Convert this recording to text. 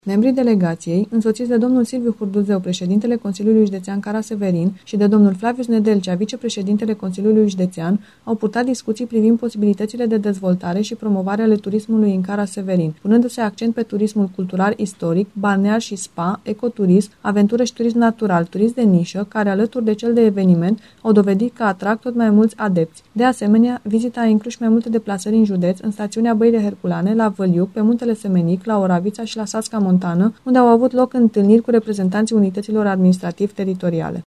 Membrii delegației, însoțiți de domnul Silviu Hurduzeu, președintele Consiliului Județean Cara-Severin, și de domnul Flavius Nedelcea, vicepreședintele Consiliului Județean, au purtat discuții privind posibilitățile de dezvoltare și promovare ale turismului în Cara-Severin, punându-se accent pe turismul cultural istoric, balnear și spa, ecoturism, aventură și turism natural, turism de nișă, care, alături de cel de eveniment, au dovedit că atrag tot mai mulți adepți. De asemenea, vizita a inclus mai multe deplasări în județ, în stațiunea Băile Herculane, la Văliuc, pe Muntele Semenic, la Oravița și la Sasca Montană, unde au avut loc întâlniri cu reprezentanții unităților administrativ-teritoriale.